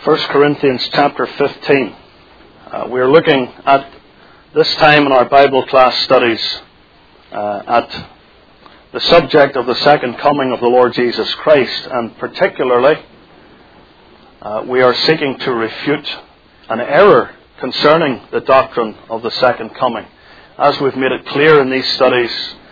1 Corinthians chapter 15. We are looking at this time in our Bible class studies at the subject of the second coming of the Lord Jesus Christ, and particularly we are seeking to refute an error concerning the doctrine of the second coming. As we've made it clear in these studies,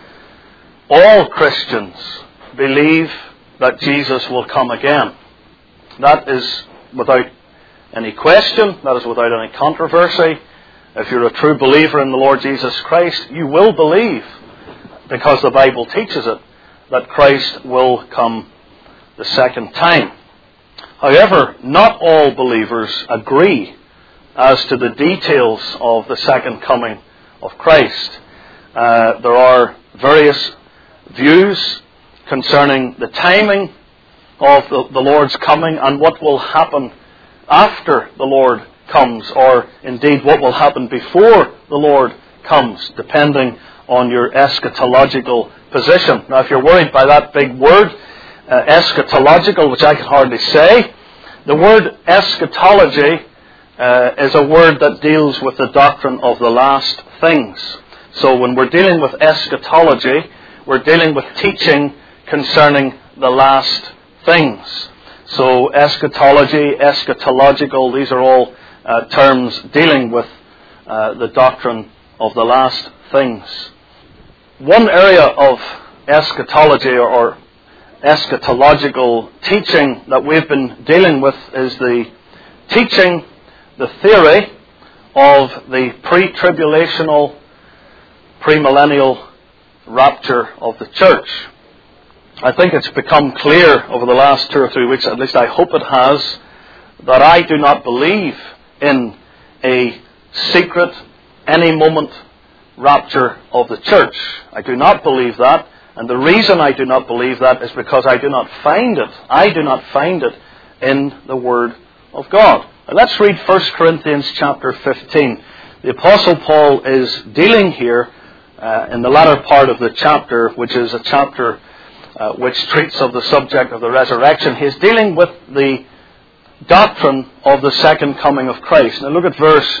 all Christians believe that Jesus will come again. That is without any question, that is without any controversy. If you're a true believer in the Lord Jesus Christ, you will believe, because the Bible teaches it, that Christ will come the second time. However, not all believers agree as to the details of the second coming of Christ. There are various views concerning the timing of the Lord's coming and what will happen after the Lord comes, or indeed what will happen before the Lord comes, depending on your eschatological position. Now, if you're worried by that big word, eschatological, which I can hardly say, the word eschatology is a word that deals with the doctrine of the last things. So when we're dealing with eschatology, we're dealing with teaching concerning the last things. So eschatology, eschatological, these are all terms dealing with the doctrine of the last things. One area of eschatology or eschatological teaching that we've been dealing with is the teaching, the theory of the pre-tribulational, premillennial rapture of the church. I think it's become clear over the last 2 or 3 weeks, at least I hope it has, that I do not believe in a secret, any moment rapture of the church. I do not believe that, and the reason I do not believe that is because I do not find it. I do not find it in the Word of God. Now let's read 1 Corinthians chapter 15. The Apostle Paul is dealing here in the latter part of the chapter, which is a chapter which treats of the subject of the resurrection. He is dealing with the doctrine of the second coming of Christ. Now look at verse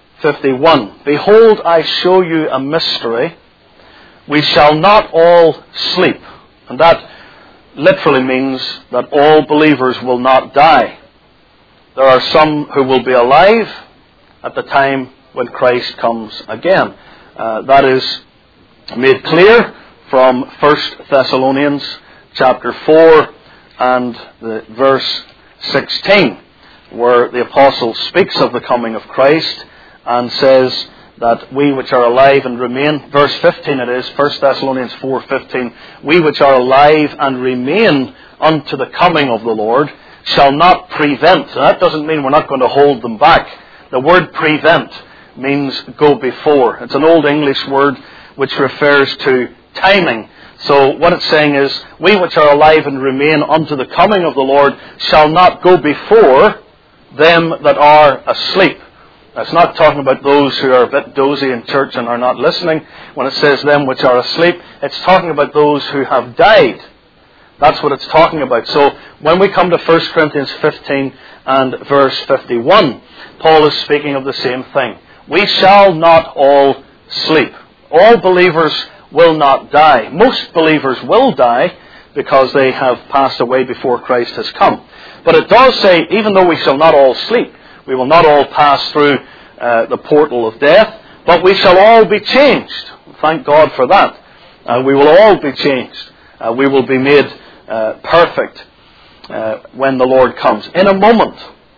51. Behold, I show you a mystery. We shall not all sleep. And that literally means that all believers will not die. There are some who will be alive at the time when Christ comes again. That is made clear from 1 Thessalonians chapter 4 and the verse 16, where the apostle speaks of the coming of Christ and says that we which are alive and remain, verse 15 it is, 1 Thessalonians 4:15, we which are alive and remain unto the coming of the Lord shall not prevent. And that doesn't mean we're not going to hold them back. The word prevent means go before. It's an old English word which refers to timing. So what it's saying is, we which are alive and remain unto the coming of the Lord shall not go before them that are asleep. That's not talking about those who are a bit dozy in church and are not listening. When it says them which are asleep, it's talking about those who have died. That's what it's talking about. So when we come to 1 Corinthians 15 and verse 51, Paul is speaking of the same thing. We shall not all sleep. All believers will not die. Most believers will die because they have passed away before Christ has come. But it does say, even though we shall not all sleep, we will not all pass through the portal of death, but we shall all be changed. Thank God for that. We will all be changed. We will be made perfect when the Lord comes. In a moment.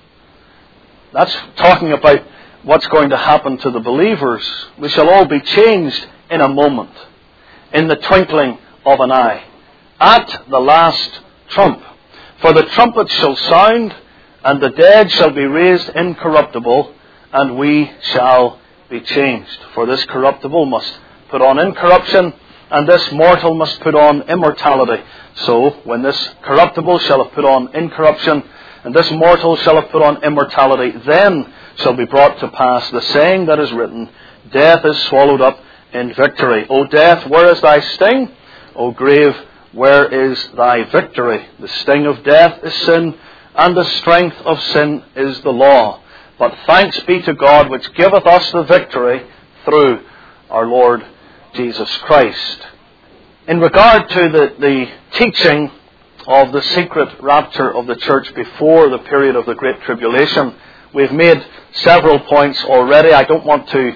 That's talking about what's going to happen to the believers. We shall all be changed in a moment, in the twinkling of an eye, at the last trump. For the trumpet shall sound, and the dead shall be raised incorruptible, and we shall be changed. For this corruptible must put on incorruption, and this mortal must put on immortality. So, when this corruptible shall have put on incorruption, and this mortal shall have put on immortality, then shall be brought to pass the saying that is written, Death is swallowed up in victory. O death, where is thy sting? O grave, where is thy victory? The sting of death is sin, and the strength of sin is the law. But thanks be to God which giveth us the victory through our Lord Jesus Christ. In regard to the teaching of the secret rapture of the church before the period of the Great Tribulation, we've made several points already. I don't want to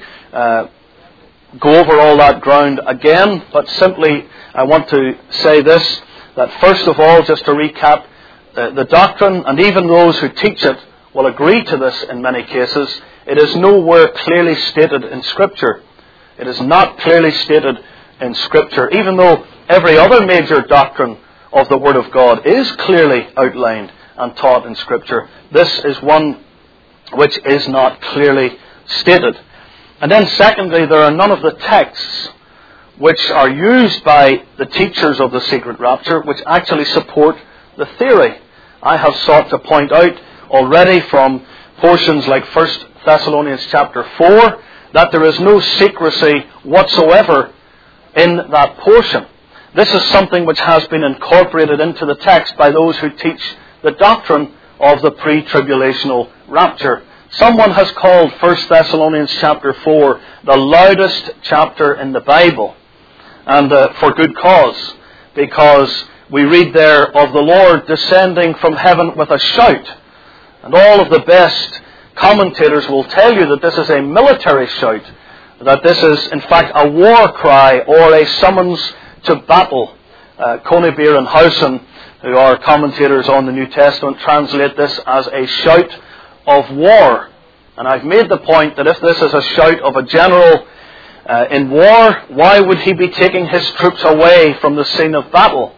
go over all that ground again, but simply I want to say this, that first of all, just to recap, the doctrine, and even those who teach it will agree to this in many cases, it is nowhere clearly stated in Scripture. It is not clearly stated in Scripture, even though every other major doctrine of the Word of God is clearly outlined and taught in Scripture. This is one which is not clearly stated. And then secondly, there are none of the texts which are used by the teachers of the secret rapture which actually support the theory. I have sought to point out already from portions like 1 Thessalonians chapter 4 that there is no secrecy whatsoever in that portion. This is something which has been incorporated into the text by those who teach the doctrine of the pre-tribulational rapture. Someone has called 1 Thessalonians chapter 4 the loudest chapter in the Bible. And for good cause, because we read there of the Lord descending from heaven with a shout. And all of the best commentators will tell you that this is a military shout, that this is in fact a war cry or a summons to battle. Conybeare and Howson, who are commentators on the New Testament, translate this as a shout of war. And I've made the point that if this is a shout of a general in war, why would he be taking his troops away from the scene of battle?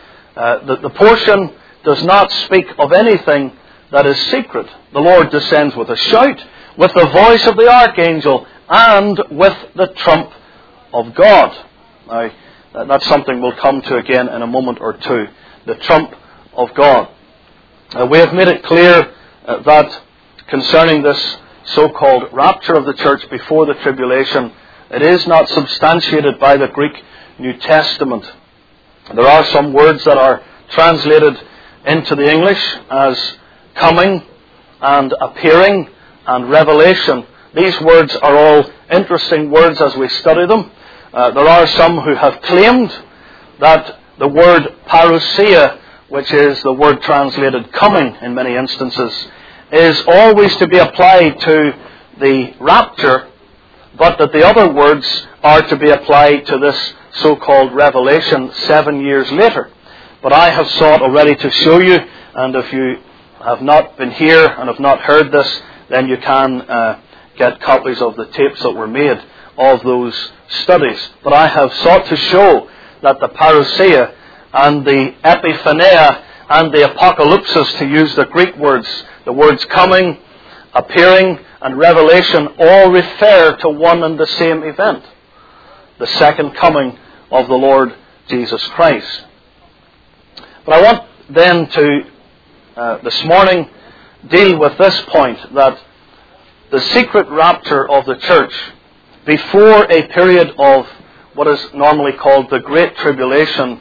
The portion does not speak of anything that is secret. The Lord descends with a shout, with the voice of the archangel, and with the trump of God. Now, that's something we'll come to again in a moment or two. The trump of God. We have made it clear that concerning this so-called rapture of the church before the tribulation, it is not substantiated by the Greek New Testament. There are some words that are translated into the English as coming and appearing and revelation. These words are all interesting words as we study them. There are some who have claimed that the word parousia, which is the word translated coming in many instances, is always to be applied to the rapture, but that the other words are to be applied to this so-called revelation 7 years later. But I have sought already to show you, and if you have not been here and have not heard this, then you can get copies of the tapes that were made of those studies. But I have sought to show that the parousia and the epiphania and the apocalypsis, to use the Greek words, the words coming, appearing, and revelation all refer to one and the same event, the second coming of the Lord Jesus Christ. But I want then to, this morning, deal with this point, that the secret rapture of the church before a period of what is normally called the Great Tribulation,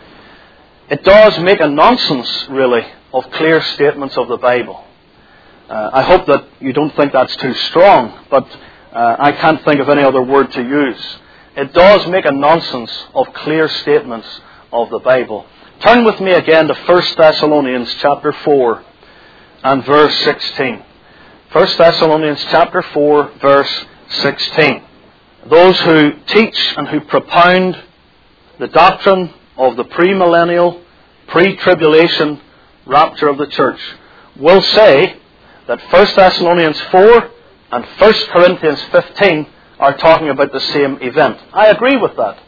it does make a nonsense, really, of clear statements of the Bible. I hope that you don't think that's too strong, but I can't think of any other word to use. It does make a nonsense of clear statements of the Bible. Turn with me again to 1 Thessalonians chapter 4 and verse 16. 1 Thessalonians chapter 4, verse 16. Those who teach and who propound the doctrine of the premillennial, pre-tribulation rapture of the church will say that 1 Thessalonians 4 and 1 Corinthians 15 are talking about the same event. I agree with that.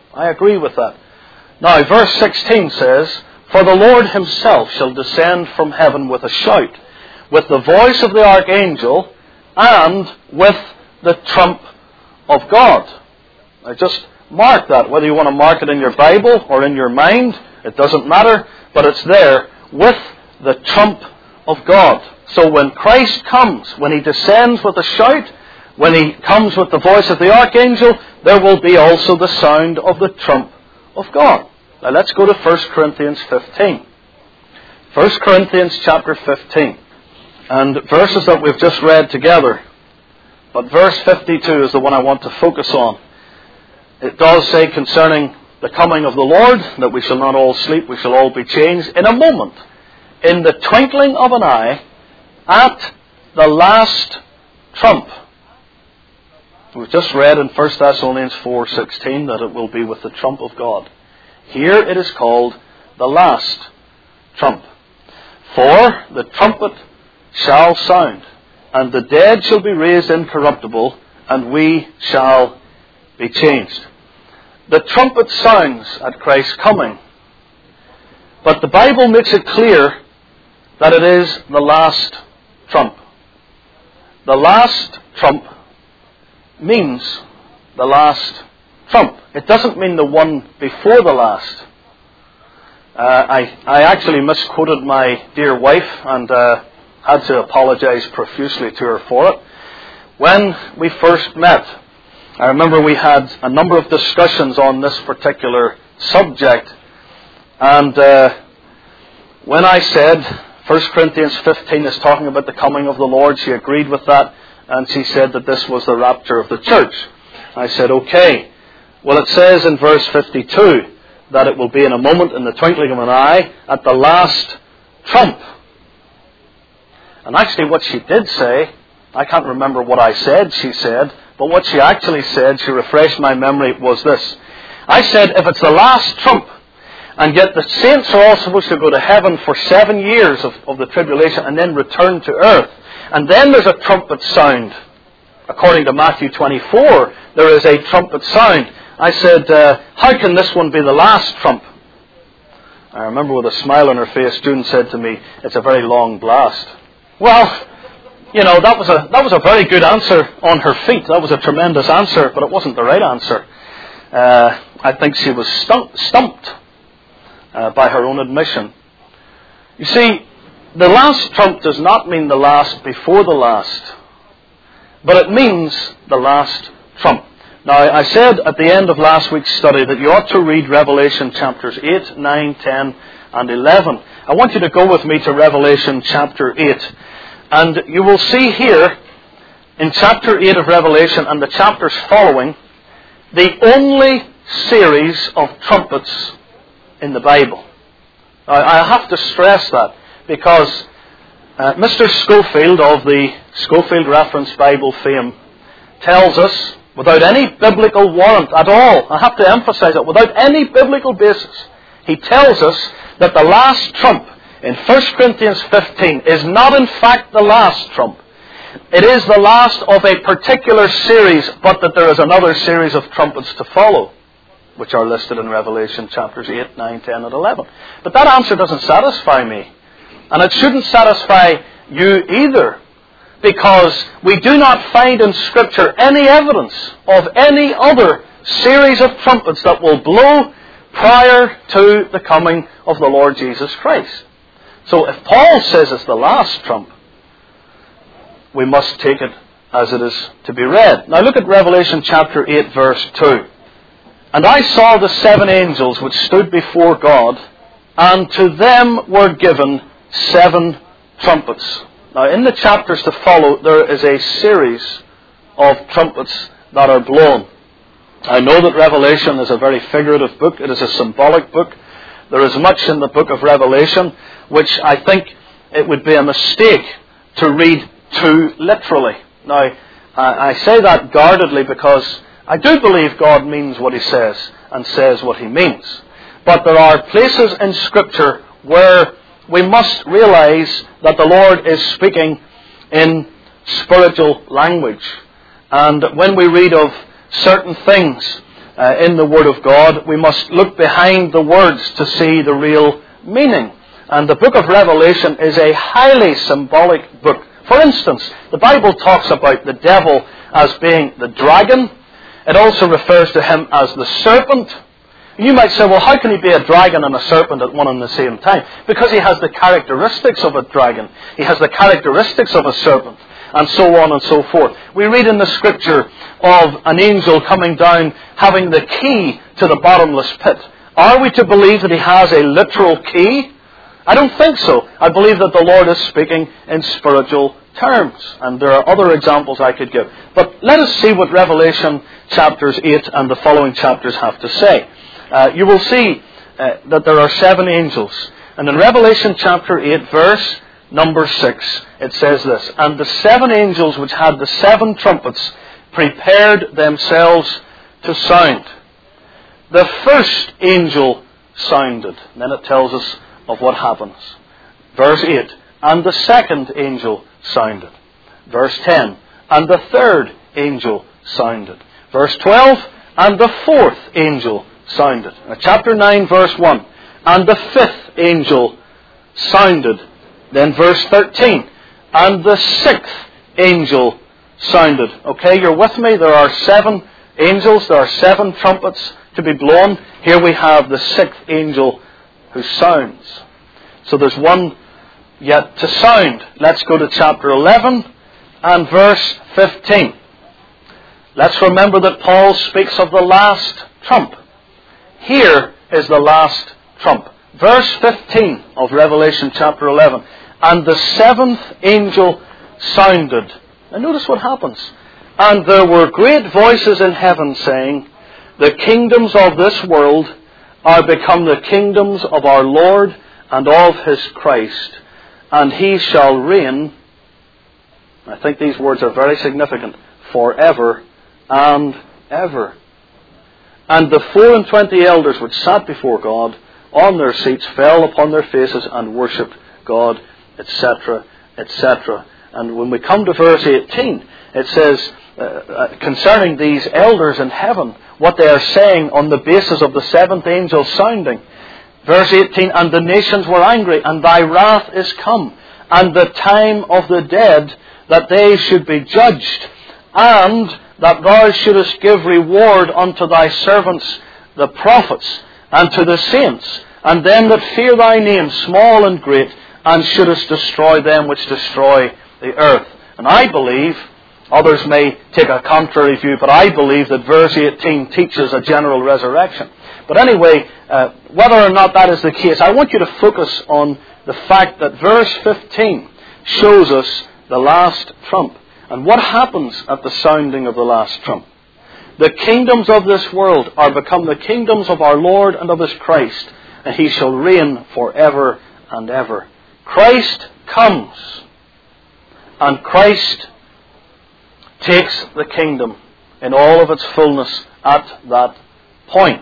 Now, verse 16 says, "For the Lord himself shall descend from heaven with a shout, with the voice of the archangel, and with the trump of God." Now, just mark that. Whether you want to mark it in your Bible or in your mind, it doesn't matter, but it's there, with the trump of God. So when Christ comes, when he descends with a shout, when he comes with the voice of the archangel, there will be also the sound of the trump of God. Now let's go to 1 Corinthians 15. 1 Corinthians chapter 15. And verses that we've just read together. But verse 52 is the one I want to focus on. It does say concerning the coming of the Lord that we shall not all sleep, we shall all be changed in a moment, in the twinkling of an eye, at the last trump. We've just read in 1 Thessalonians 4:16 that it will be with the trump of God. Here it is called the last trump. For the trumpet shall sound, and the dead shall be raised incorruptible, and we shall be changed. The trumpet sounds at Christ's coming, but the Bible makes it clear that it is the last trump. The last trump means the last trump. It doesn't mean the one before the last. I actually misquoted my dear wife and had to apologize profusely to her for it. When we first met, I remember we had a number of discussions on this particular subject. And when I said 1 Corinthians 15 is talking about the coming of the Lord, she agreed with that. And she said that this was the rapture of the church. I said, okay. Well, it says in verse 52 that it will be in a moment, in the twinkling of an eye, at the last trump. And actually what she did say, I can't remember what I said she said, but what she actually said, she refreshed my memory, was this. I said, if it's the last trump, and yet the saints are all supposed to go to heaven for 7 years of the tribulation and then return to earth, and then there's a trumpet sound. According to Matthew 24, there is a trumpet sound. I said, how can this one be the last trump? I remember with a smile on her face, June said to me, it's a very long blast. Well, you know, that was a very good answer on her feet. That was a tremendous answer, but it wasn't the right answer. I think she was stumped by her own admission. You see, the last trump does not mean the last before the last, but it means the last trump. Now, I said at the end of last week's study that you ought to read Revelation chapters 8, 9, 10, and 11. I want you to go with me to Revelation chapter 8. And you will see here, in chapter 8 of Revelation and the chapters following, the only series of trumpets in the Bible. Now, I have to stress that, because Mr. Schofield of the Schofield Reference Bible fame tells us, without any biblical warrant at all, I have to emphasize that, without any biblical basis, he tells us that the last trump in 1 Corinthians 15 is not in fact the last trump. It is the last of a particular series, but that there is another series of trumpets to follow, which are listed in Revelation chapters 8, 9, 10, and 11. But that answer doesn't satisfy me. And it shouldn't satisfy you either, because we do not find in Scripture any evidence of any other series of trumpets that will blow prior to the coming of the Lord Jesus Christ. So if Paul says it's the last trump, we must take it as it is to be read. Now look at Revelation chapter 8, verse 2. And I saw the 7 angels which stood before God, and to them were given 7 trumpets. Now in the chapters to follow, there is a series of trumpets that are blown. I know that Revelation is a very figurative book. It is a symbolic book. There is much in the book of Revelation which I think it would be a mistake to read too literally. Now, I say that guardedly because I do believe God means what He says and says what He means. But there are places in Scripture where we must realize that the Lord is speaking in spiritual language. And when we read of certain things in the Word of God, we must look behind the words to see the real meaning. And the book of Revelation is a highly symbolic book. For instance, the Bible talks about the devil as being the dragon. It also refers to him as the serpent. You might say, well, how can he be a dragon and a serpent at one and the same time? Because he has the characteristics of a dragon. He has the characteristics of a serpent. And so on and so forth. We read in the Scripture of an angel coming down having the key to the bottomless pit. Are we to believe that he has a literal key? I don't think so. I believe that the Lord is speaking in spiritual terms. And there are other examples I could give. But let us see what Revelation chapters 8 and the following chapters have to say. You will see that there are 7 angels. And in Revelation chapter 8, verse number 6, it says this, "And the 7 angels which had the 7 trumpets prepared themselves to sound. The first angel sounded." And then it tells us of what happens. Verse 8, "And the second angel sounded." Verse 10, "And the third angel sounded." Verse 12, "And the fourth angel sounded." Chapter 9, verse 1, "And the fifth angel sounded." Then verse 13, "And the sixth angel sounded." Okay, you're with me? There are 7 angels. There are 7 trumpets to be blown. Here we have the 6th angel who sounds. So there's one yet to sound. Let's go to chapter 11 and verse 15. Let's remember that Paul speaks of the last trump. Here is the last trump. Verse 15 of Revelation chapter 11. "And the 7th angel sounded." And notice what happens. "And there were great voices in heaven saying, The kingdoms of this world are become the kingdoms of our Lord and of His Christ, and He shall reign," I think these words are very significant, "forever and ever. And the 24 elders which sat before God on their seats fell upon their faces and worshipped God," etc., etc. And when we come to verse 18, it says, concerning these elders in heaven, what they are saying on the basis of the 7th angel sounding. Verse 18, "And the nations were angry, and thy wrath is come, and the time of the dead, that they should be judged, and that thou shouldest give reward unto thy servants, the prophets, and to the saints, and them that fear thy name, small and great, and shouldest destroy them which destroy the earth." And I believe, others may take a contrary view, but I believe that verse 18 teaches a general resurrection. But anyway, whether or not that is the case, I want you to focus on the fact that verse 15 shows us the last trump. And what happens at the sounding of the last trump? "The kingdoms of this world are become the kingdoms of our Lord and of His Christ, and He shall reign forever and ever." Christ comes, and Christ takes the kingdom in all of its fullness at that point.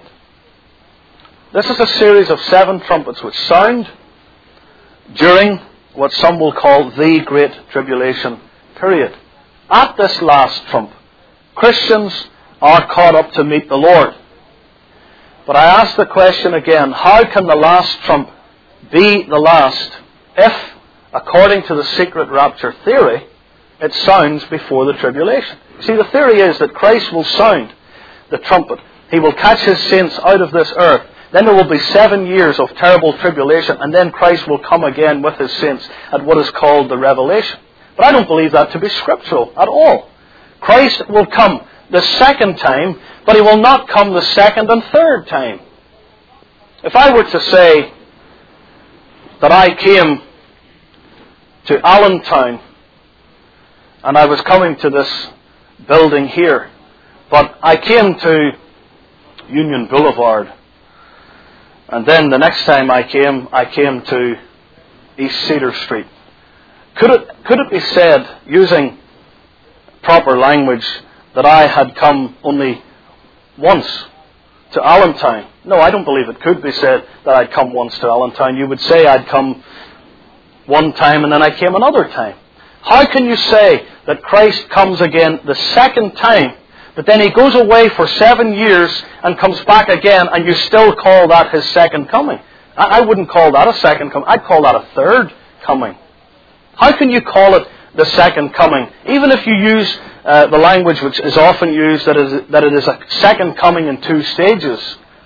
This is a series of 7 trumpets which sound during what some will call the Great Tribulation period. At this last trump, Christians are caught up to meet the Lord. But I ask the question again, how can the last trump be the last if, according to the secret rapture theory, it sounds before the tribulation? See, the theory is that Christ will sound the trumpet. He will catch His saints out of this earth. Then there will be 7 years of terrible tribulation, and then Christ will come again with His saints at what is called the revelation. But I don't believe that to be scriptural at all. Christ will come the second time, but He will not come the second and third time. If I were to say that I came to Allentown, and I was coming to this building here, but I came to Union Boulevard, and then the next time I came to East Cedar Street. Could it be said, using proper language, that I had come only once to Allentown? No, I don't believe it could be said that I'd come once to Allentown. You would say I'd come one time and then I came another time. How can you say that Christ comes again the second time, but then He goes away for 7 years and comes back again, and you still call that His second coming? I wouldn't call that a second coming. I'd call that a third coming. How can you call it the second coming? Even if you use the language which is often used, that it is a second coming in 2 stages,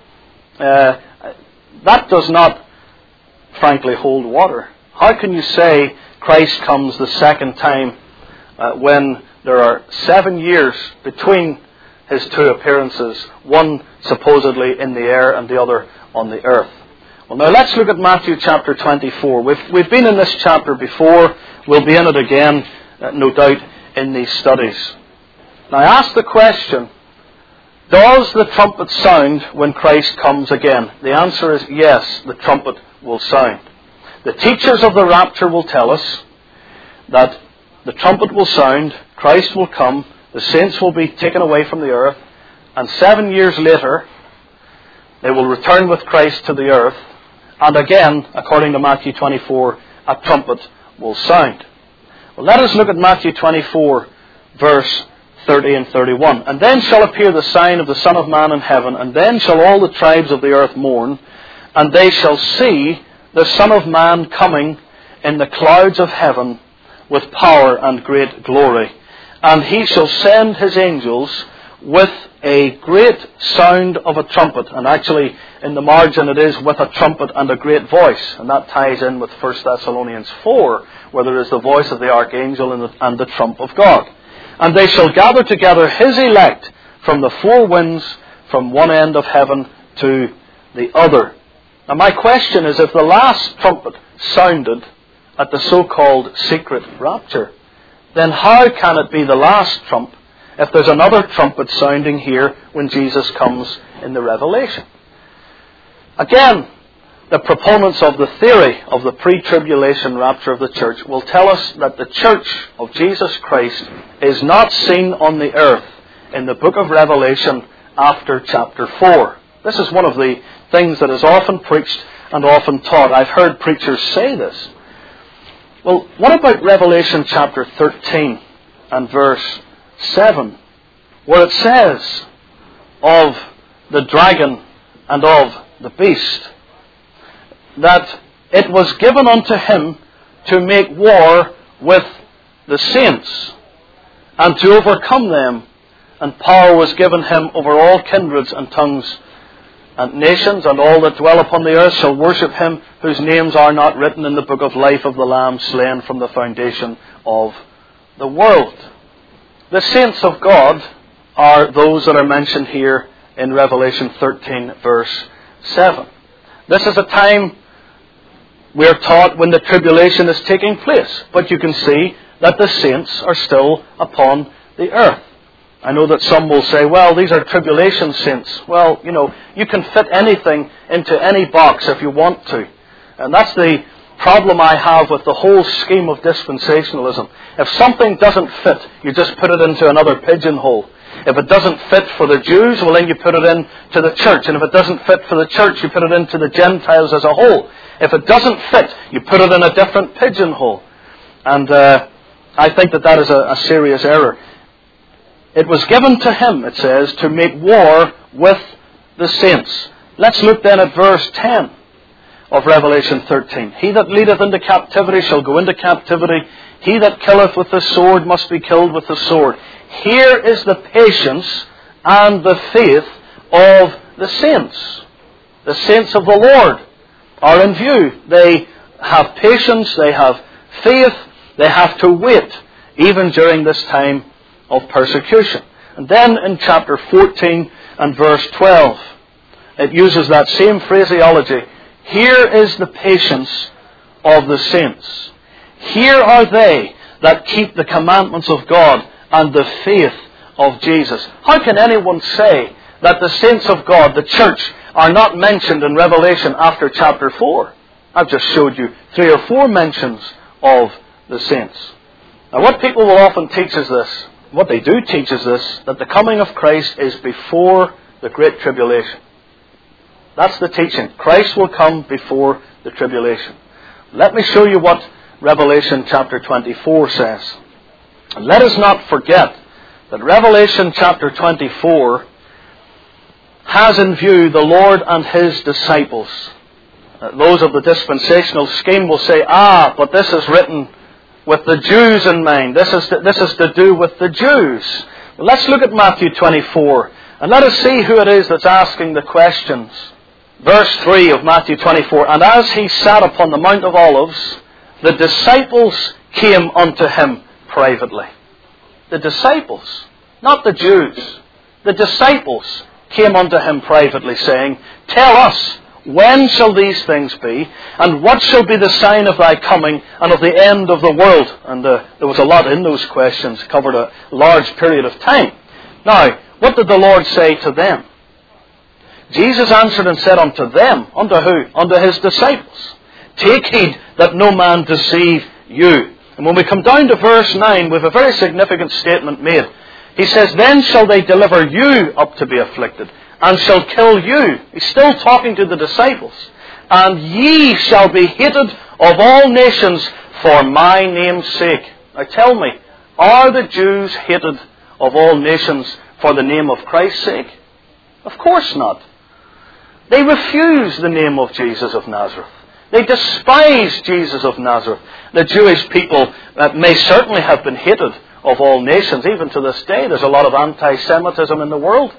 that does not, frankly, hold water. How can you say Christ comes the second time when there are 7 years between His 2 appearances, one supposedly in the air and the other on the earth? Well, now let's look at Matthew chapter 24. We've been in this chapter before. We'll be in it again, no doubt, in these studies. Now I ask the question, does the trumpet sound when Christ comes again? The answer is yes, the trumpet will sound. The teachers of the rapture will tell us that the trumpet will sound, Christ will come, the saints will be taken away from the earth, and 7 years later, they will return with Christ to the earth, and again, according to Matthew 24, a trumpet will sound. Well, let us look at Matthew 24, verse 30 and 31. And then shall appear the sign of the Son of Man in heaven, and then shall all the tribes of the earth mourn, and they shall see the Son of Man coming in the clouds of heaven with power and great glory. And he shall send his angels with a great sound of a trumpet. And actually, in the margin it is with a trumpet and a great voice. And that ties in with 1 Thessalonians 4, where there is the voice of the archangel and the trump of God. And they shall gather together his elect from the four winds, from one end of heaven to the other. Now my question is, if the last trumpet sounded at the so-called secret rapture, then how can it be the last trump if there's another trumpet sounding here when Jesus comes in the Revelation? Again, the proponents of the theory of the pre-tribulation rapture of the church will tell us that the church of Jesus Christ is not seen on the earth in the book of Revelation after chapter 4. This is one of the things that is often preached and often taught. I've heard preachers say this. Well, what about Revelation chapter 13 and verse 7, where it says of the dragon and of the beast that it was given unto him to make war with the saints and to overcome them, and power was given him over all kindreds and tongues and nations, and all that dwell upon the earth shall worship him whose names are not written in the book of life of the Lamb slain from the foundation of the world. The saints of God are those that are mentioned here in Revelation 13 verse 7. This is a time, we are taught, when the tribulation is taking place. But you can see that the saints are still upon the earth. I know that some will say, well, these are tribulation saints. Well, you can fit anything into any box if you want to. And that's the problem I have with the whole scheme of dispensationalism. If something doesn't fit, you just put it into another pigeonhole. If it doesn't fit for the Jews, well then you put it into the church. And if it doesn't fit for the church, you put it into the Gentiles as a whole. If it doesn't fit, you put it in a different pigeonhole. And I think that is a serious error. It was given to him, it says, to make war with the saints. Let's look then at verse 10 of Revelation 13. He that leadeth into captivity shall go into captivity. He that killeth with the sword must be killed with the sword. Here is the patience and the faith of the saints. The saints of the Lord are in view. They have patience, they have faith, they have to wait, even during this time of persecution. And then in chapter 14 and verse 12, it uses that same phraseology. Here is the patience of the saints. Here are they that keep the commandments of God and the faith of Jesus. How can anyone say that the saints of God, the church, are not mentioned in Revelation after chapter 4? I've just showed you 3 or 4 mentions of the saints. Now what people will often teach is this, what they do teach is this, that the coming of Christ is before the Great Tribulation. That's the teaching. Christ will come before the tribulation. Let me show you what Revelation chapter 24 says. And let us not forget that Revelation chapter 24 has in view the Lord and His disciples. Those of the dispensational scheme will say, but this is written with the Jews in mind. This is to do with the Jews. Well, let's look at Matthew 24 and let us see who it is that's asking the questions. Verse 3 of Matthew 24, and as he sat upon the Mount of Olives, the disciples came unto him privately. The disciples, not the Jews. The disciples came unto him privately, saying, Tell us, When shall these things be? And what shall be the sign of thy coming and of the end of the world? And there was a lot in those questions, covered a large period of time. Now, what did the Lord say to them? Jesus answered and said unto them, unto who? Unto his disciples. Take heed that no man deceive you. And when we come down to verse 9, we have a very significant statement made. He says, then shall they deliver you up to be afflicted, and shall kill you. He's still talking to the disciples. And ye shall be hated of all nations for my name's sake. Now tell me, are the Jews hated of all nations for the name of Christ's sake? Of course not. They refuse the name of Jesus of Nazareth. They despise Jesus of Nazareth. The Jewish people may certainly have been hated of all nations. Even to this day, there's a lot of anti-Semitism in the world.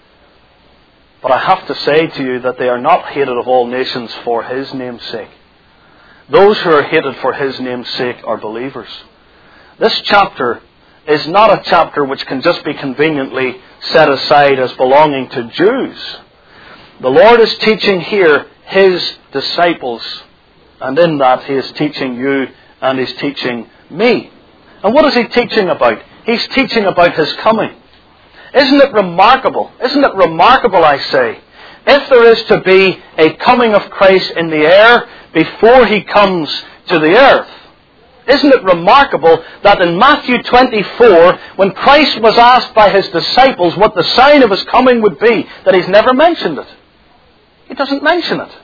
But I have to say to you that they are not hated of all nations for his name's sake. Those who are hated for his name's sake are believers. This chapter is not a chapter which can just be conveniently set aside as belonging to Jews. The Lord is teaching here his disciples, and in that he is teaching you and he's teaching me. And what is he teaching about? He's teaching about his coming. Isn't it remarkable? Isn't it remarkable, I say, if there is to be a coming of Christ in the air before he comes to the earth? Isn't it remarkable that in Matthew 24, when Christ was asked by his disciples what the sign of his coming would be, that he's never mentioned it? He doesn't mention it.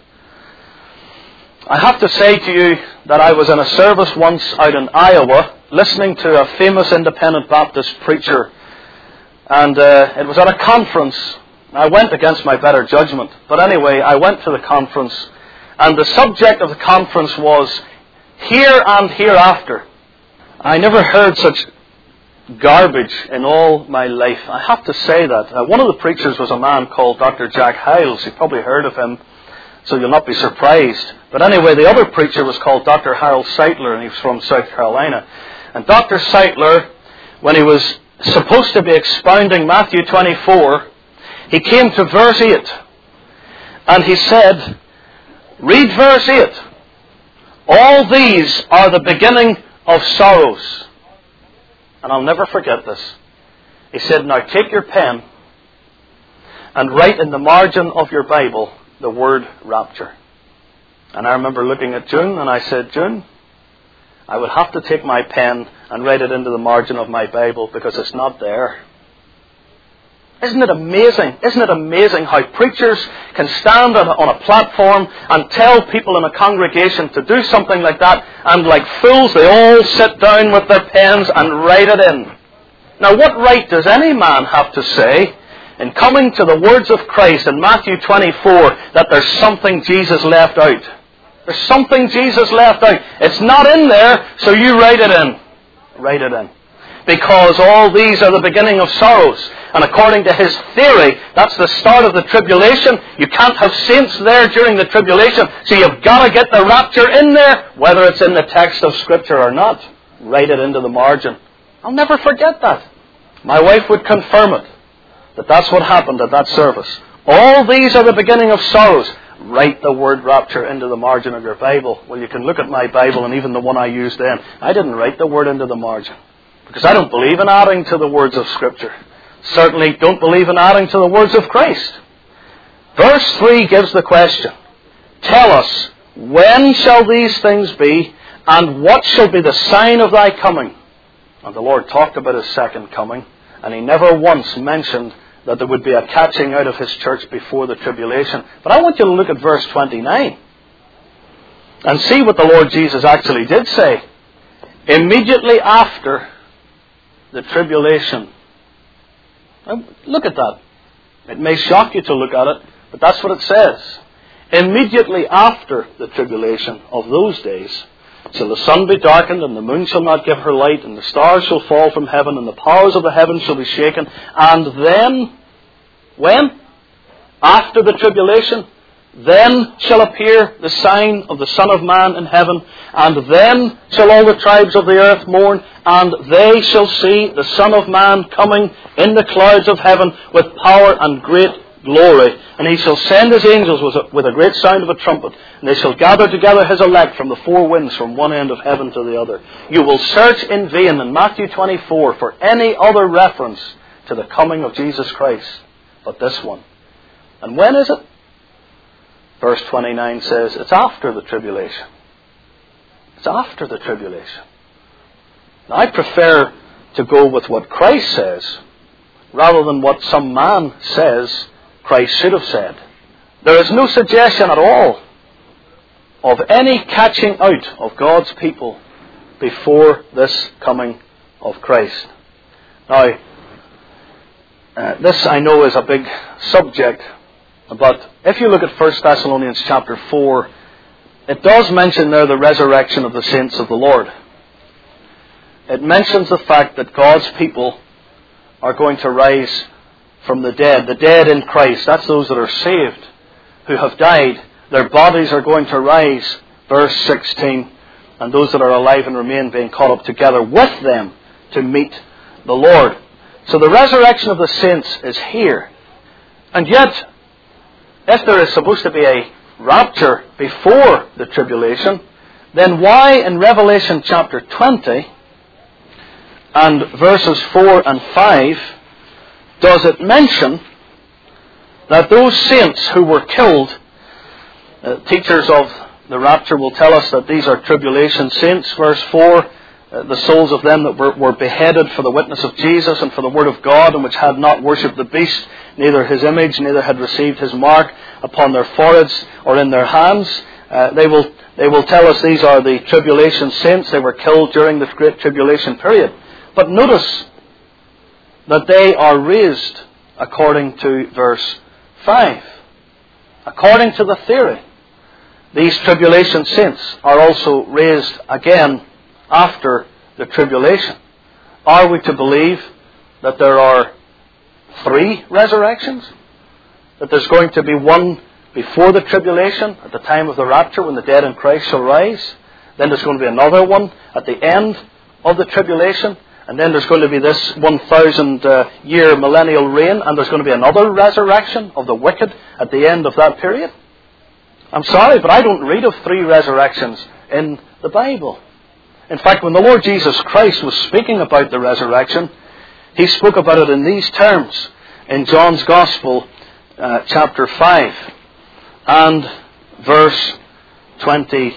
I have to say to you that I was in a service once out in Iowa, listening to a famous independent Baptist preacher. And it was at a conference. I went against my better judgment. But anyway, I went to the conference. And the subject of the conference was here and hereafter. I never heard such garbage in all my life. I have to say that. One of the preachers was a man called Dr. Jack Hyles. You've probably heard of him, so you'll not be surprised. But anyway, the other preacher was called Dr. Harold Sightler, and he was from South Carolina. And Dr. Sightler, when he was supposed to be expounding Matthew 24, he came to verse 8. And he said, read verse 8. All these are the beginning of sorrows. And I'll never forget this. He said, now take your pen and write in the margin of your Bible the word rapture. And I remember looking at June and I said, June, I would have to take my pen and write it into the margin of my Bible because it's not there. Isn't it amazing? Isn't it amazing how preachers can stand on a platform and tell people in a congregation to do something like that, and like fools they all sit down with their pens and write it in. Now what right does any man have to say in coming to the words of Christ in Matthew 24 that there's something Jesus left out? There's something Jesus left out. It's not in there, so you write it in. Write it in. Because all these are the beginning of sorrows. And according to his theory, that's the start of the tribulation. You can't have saints there during the tribulation, so you've got to get the rapture in there, whether it's in the text of Scripture or not. Write it into the margin. I'll never forget that. My wife would confirm it, that that's what happened at that service. All these are the beginning of sorrows. Write the word rapture into the margin of your Bible. Well, you can look at my Bible and even the one I used then. I didn't write the word into the margin, because I don't believe in adding to the words of Scripture. Certainly don't believe in adding to the words of Christ. Verse 3 gives the question. Tell us, when shall these things be, and what shall be the sign of thy coming? And the Lord talked about his second coming, and he never once mentioned that there would be a catching out of his church before the tribulation. But I want you to look at verse 29 and see what the Lord Jesus actually did say. Immediately after the tribulation. Now, look at that. It may shock you to look at it, but that's what it says. Immediately after the tribulation of those days shall the sun be darkened, and the moon shall not give her light, and the stars shall fall from heaven, and the powers of the heavens shall be shaken. And then, when? After the tribulation, then shall appear the sign of the Son of Man in heaven, and then shall all the tribes of the earth mourn, and they shall see the Son of Man coming in the clouds of heaven with power and great glory. And he shall send his angels with a great sound of a trumpet, and they shall gather together his elect from the four winds, from one end of heaven to the other. You will search in vain in Matthew 24 for any other reference to the coming of Jesus Christ but this one. And when is it? Verse 29 says it's after the tribulation. It's after the tribulation. Now, I prefer to go with what Christ says rather than what some man says Christ should have said. There is no suggestion at all of any catching out of God's people before this coming of Christ. Now, this I know is a big subject, but if you look at 1 Thessalonians chapter 4, it does mention there the resurrection of the saints of the Lord. It mentions the fact that God's people are going to rise from the dead in Christ. That's those that are saved, who have died. Their bodies are going to rise, verse 16, and those that are alive and remain being caught up together with them to meet the Lord. So the resurrection of the saints is here. And yet, if there is supposed to be a rapture before the tribulation, then why in Revelation chapter 20 and verses 4 and 5 does it mention that those saints who were killed, teachers of the rapture will tell us that these are tribulation saints, verse 4, the souls of them that were beheaded for the witness of Jesus and for the word of God, and which had not worshipped the beast, neither his image, neither had received his mark upon their foreheads or in their hands. They will tell us these are the tribulation saints. They were killed during the great tribulation period. But notice that they are raised according to verse 5. According to the theory, these tribulation saints are also raised again after the tribulation. Are we to believe that there are 3 resurrections? That there's going to be one before the tribulation, at the time of the rapture, when the dead in Christ shall rise. Then there's going to be another one at the end of the tribulation. And then there's going to be this 1,000-year millennial reign. And there's going to be another resurrection of the wicked at the end of that period. I'm sorry, but I don't read of 3 resurrections in the Bible. In fact, when the Lord Jesus Christ was speaking about the resurrection, He spoke about it in these terms in John's Gospel, chapter 5 and verse 29.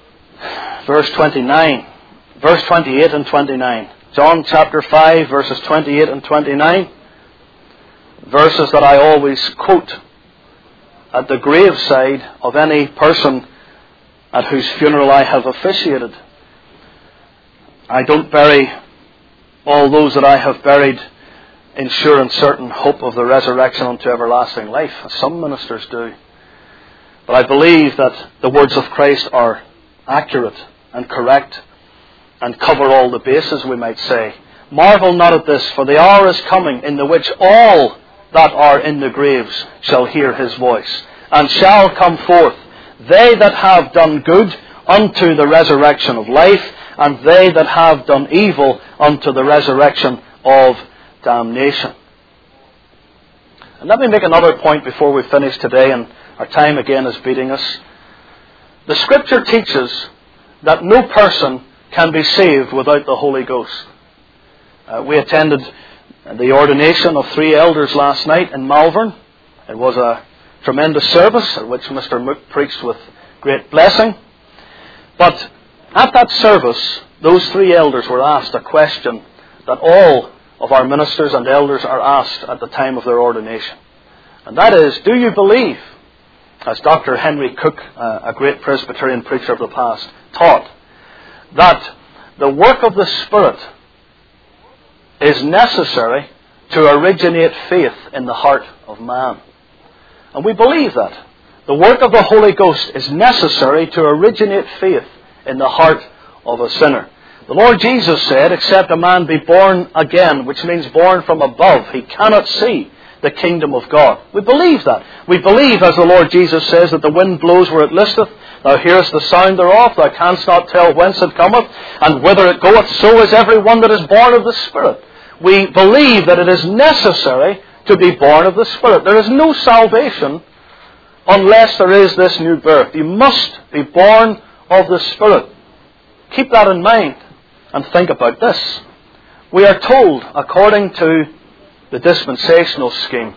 Verse 28 and 29. John chapter 5, verses 28 and 29. Verses that I always quote at the graveside of any person at whose funeral I have officiated. I don't bury all those that I have buried in sure and certain hope of the resurrection unto everlasting life, as some ministers do. But I believe that the words of Christ are accurate and correct and cover all the bases, we might say. Marvel not at this, for the hour is coming in the which all that are in the graves shall hear His voice, and shall come forth, they that have done good unto the resurrection of life, and they that have done evil unto the resurrection of damnation. And let me make another point before we finish today, and our time again is beating us. The Scripture teaches that no person can be saved without the Holy Ghost. We attended the ordination of 3 elders last night in Malvern. It was a tremendous service at which Mr. Mook preached with great blessing. But at that service, those 3 elders were asked a question that all of our ministers and elders are asked at the time of their ordination. And that is, do you believe, as Dr. Henry Cook, a great Presbyterian preacher of the past, taught, that the work of the Spirit is necessary to originate faith in the heart of man? And we believe that. The work of the Holy Ghost is necessary to originate faith in the heart of a sinner. The Lord Jesus said, except a man be born again, which means born from above, he cannot see the kingdom of God. We believe that. We believe, as the Lord Jesus says, that the wind blows where it listeth, thou hearest the sound thereof, thou canst not tell whence it cometh, and whither it goeth, so is every one that is born of the Spirit. We believe that it is necessary to be born of the Spirit. There is no salvation unless there is this new birth. You must be born of the Spirit. Keep that in mind and think about this. We are told, according to the dispensational scheme,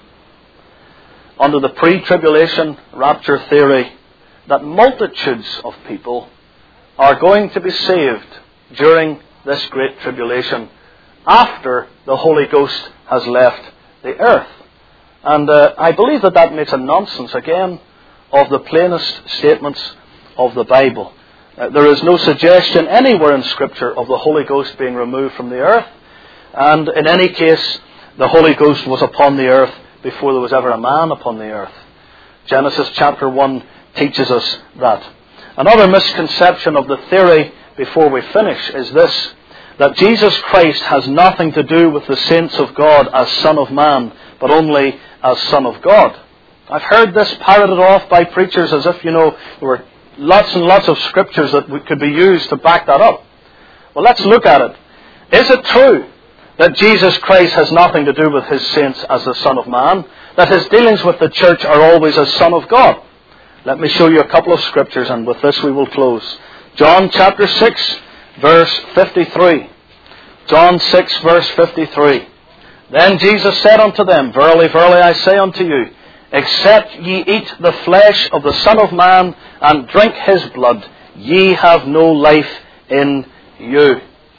under the pre-tribulation rapture theory, that multitudes of people are going to be saved during this great tribulation after the Holy Ghost has left the earth. And I believe that makes a nonsense, again, of the plainest statements of the Bible. There is no suggestion anywhere in Scripture of the Holy Ghost being removed from the earth. And in any case, the Holy Ghost was upon the earth before there was ever a man upon the earth. Genesis chapter 1 teaches us that. Another misconception of the theory, before we finish, is this: that Jesus Christ has nothing to do with the saints of God as Son of Man, but only as Son of God. I've heard this parroted off by preachers as if, there were lots and lots of scriptures that could be used to back that up. Well, let's look at it. Is it true that Jesus Christ has nothing to do with His saints as the Son of Man? That His dealings with the church are always as Son of God? Let me show you a couple of scriptures, and with this we will close. John chapter 6, verse 53. John 6, verse 53. Then Jesus said unto them, Verily, verily, I say unto you, except ye eat the flesh of the Son of Man and drink His blood, ye have no life in you.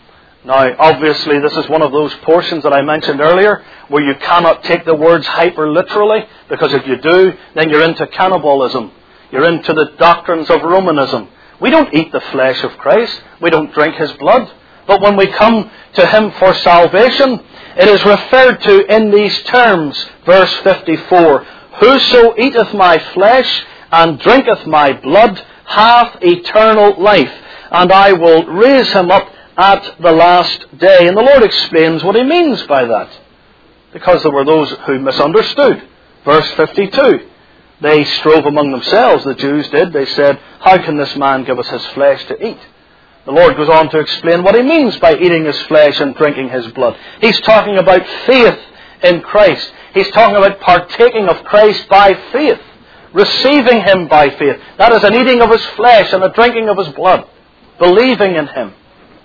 Now, obviously, this is one of those portions that I mentioned earlier where you cannot take the words hyper-literally, because if you do, then you're into cannibalism. You're into the doctrines of Romanism. We don't eat the flesh of Christ. We don't drink His blood. But when we come to Him for salvation, it is referred to in these terms. Verse 54, Whoso eateth my flesh and drinketh my blood hath eternal life, and I will raise him up at the last day. And the Lord explains what He means by that, because there were those who misunderstood. Verse 52, they strove among themselves, the Jews did. They said, How can this man give us his flesh to eat? The Lord goes on to explain what He means by eating His flesh and drinking His blood. He's talking about faith in Christ. He's talking about partaking of Christ by faith, receiving Him by faith. That is an eating of His flesh and a drinking of His blood, believing in Him.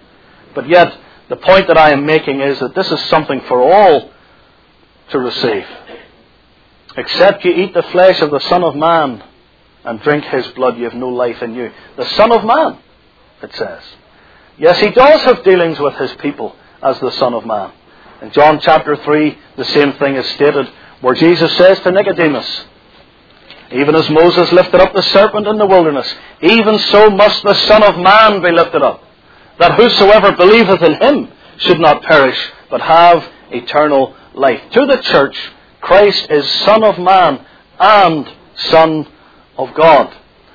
But yet, the point that I am making is that this is something for all to receive. Except ye eat the flesh of the Son of Man and drink His blood, ye have no life in you. The Son of Man, it says. Yes, He does have dealings with His people as the Son of Man. In John chapter 3, the same thing is stated, where Jesus says to Nicodemus, Even as Moses lifted up the serpent in the wilderness, even so must the Son of Man be lifted up, that whosoever believeth in Him should not perish, but have eternal life. To the church, Christ is Son of Man and Son of God.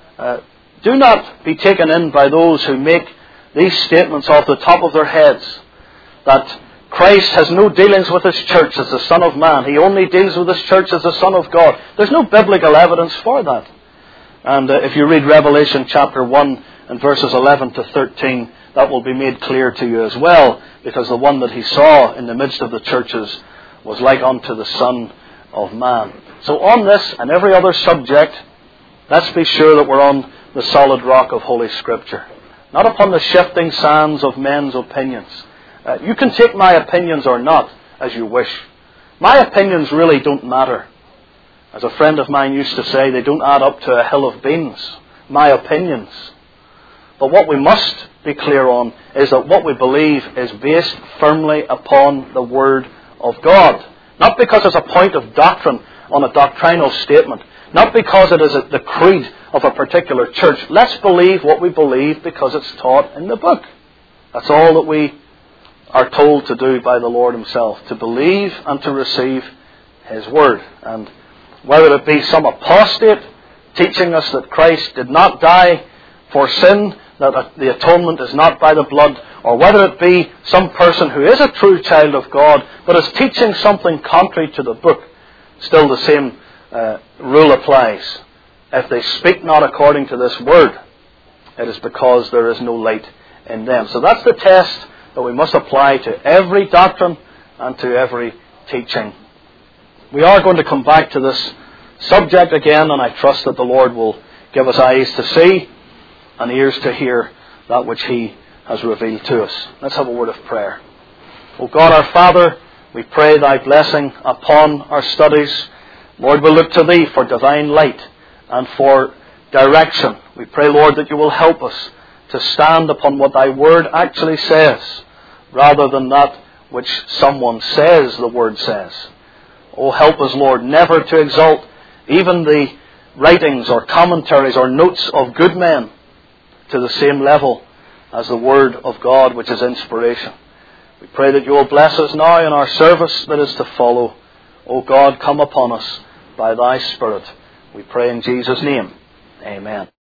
Do not be taken in by those who make these statements off the top of their heads, that Christ has no dealings with His church as the Son of Man. He only deals with His church as the Son of God. There's no biblical evidence for that. And if you read Revelation chapter 1 and verses 11 to 13, that will be made clear to you as well, because the one that He saw in the midst of the churches was like unto the Son of Man. So on this and every other subject, let's be sure that we're on the solid rock of Holy Scripture, not upon the shifting sands of men's opinions. You can take my opinions or not as you wish. My opinions really don't matter. As a friend of mine used to say, they don't add up to a hill of beans. My opinions. But what we must be clear on is that what we believe is based firmly upon the Word of God. Not because it's a point of doctrine on a doctrinal statement. Not because it is the creed of a particular church. Let's believe what we believe because it's taught in the book. That's all that we are told to do by the Lord Himself. To believe and to receive His Word. And whether it be some apostate teaching us that Christ did not die for sin, that the atonement is not by the blood, or whether it be some person who is a true child of God but is teaching something contrary to the book, still the same rule applies. If they speak not according to this Word, it is because there is no light in them. So that's the test that we must apply to every doctrine and to every teaching. We are going to come back to this subject again, and I trust that the Lord will give us eyes to see and ears to hear that which He has revealed to us. Let's have a word of prayer. O God our Father, we pray Thy blessing upon our studies. Lord, we look to Thee for divine light and for direction. We pray, Lord, that You will help us to stand upon what Thy Word actually says, rather than that which someone says the Word says. Oh, help us, Lord, never to exalt even the writings or commentaries or notes of good men to the same level as the Word of God, which is inspiration. We pray that You will bless us now in our service that is to follow. O God, come upon us by Thy Spirit. We pray in Jesus' name. Amen.